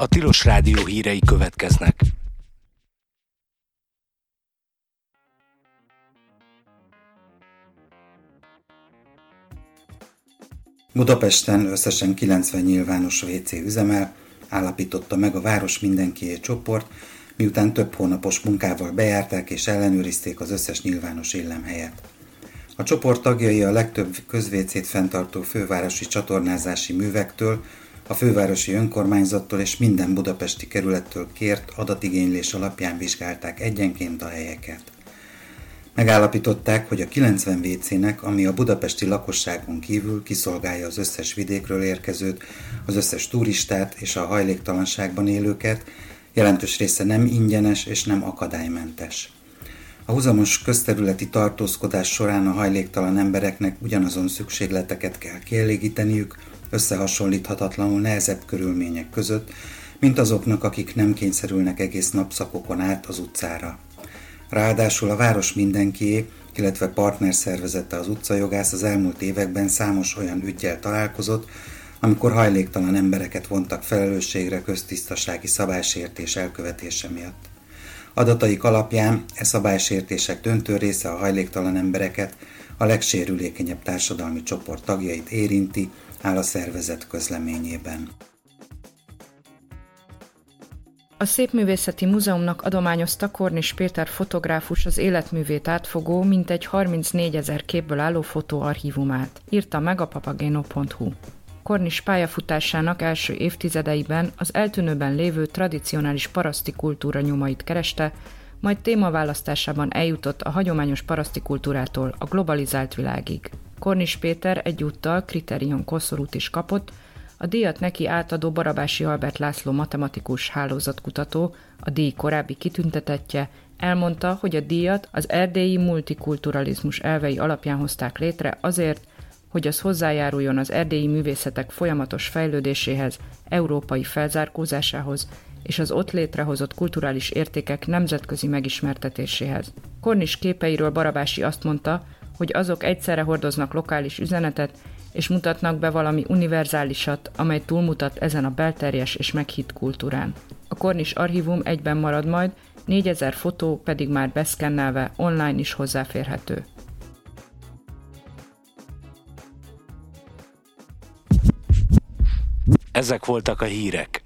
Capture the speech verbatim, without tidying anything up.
A Tilos Rádió hírei következnek. Budapesten összesen kilencven nyilvános vé cé üzemel, állapította meg a Város Mindenkié csoport, miután több hónapos munkával bejárták és ellenőrizték az összes nyilvános illemhelyet. A csoport tagjai a legtöbb közvécét fenntartó fővárosi csatornázási művektől, a fővárosi önkormányzattól és minden budapesti kerülettől kért adatigénylés alapján vizsgálták egyenként a helyeket. Megállapították, hogy a kilencven vé cének, ami a budapesti lakosságon kívül kiszolgálja az összes vidékről érkezőt, az összes turistát és a hajléktalanságban élőket, jelentős része nem ingyenes és nem akadálymentes. A huzamos közterületi tartózkodás során a hajléktalan embereknek ugyanazon szükségleteket kell kielégíteniük, összehasonlíthatatlanul nehezebb körülmények között, mint azoknak, akik nem kényszerülnek egész napszakokon át az utcára. Ráadásul a Város Mindenkié, illetve partnerszervezete az Utcajogász az elmúlt években számos olyan üggyel találkozott, amikor hajléktalan embereket vontak felelősségre köztisztasági szabálysértés elkövetése miatt. Adataik alapján e szabálysértések döntő része a hajléktalan embereket, a legsérülékenyebb társadalmi csoport tagjait érinti, áll a szervezet közleményében. A Szépművészeti Múzeumnak adományozta Kornis Péter fotográfus az életművét átfogó, mintegy harmincnégyezer képből álló fotóarchívumát, írta meg a papageno pont hu. Kornis pályafutásának első évtizedeiben az eltűnőben lévő tradicionális paraszti kultúra nyomait kereste, majd témaválasztásában eljutott a hagyományos paraszti kultúrától a globalizált világig. Kornis Péter egyúttal Kriterion koszorút is kapott, a díjat neki átadó Barabási Albert László matematikus hálózatkutató, a díj korábbi kitüntetettje, elmondta, hogy a díjat az erdélyi multikulturalizmus elvei alapján hozták létre azért, hogy az hozzájáruljon az erdélyi művészetek folyamatos fejlődéséhez, európai felzárkózásához és az ott létrehozott kulturális értékek nemzetközi megismertetéséhez. Kornis képeiről Barabási azt mondta, hogy azok egyszerre hordoznak lokális üzenetet, és mutatnak be valami univerzálisat, amely túlmutat ezen a belterjes és meghitt kultúrán. A Kornis archívum egyben marad majd, négyezer fotó pedig már beszkennelve online is hozzáférhető. Ezek voltak a hírek.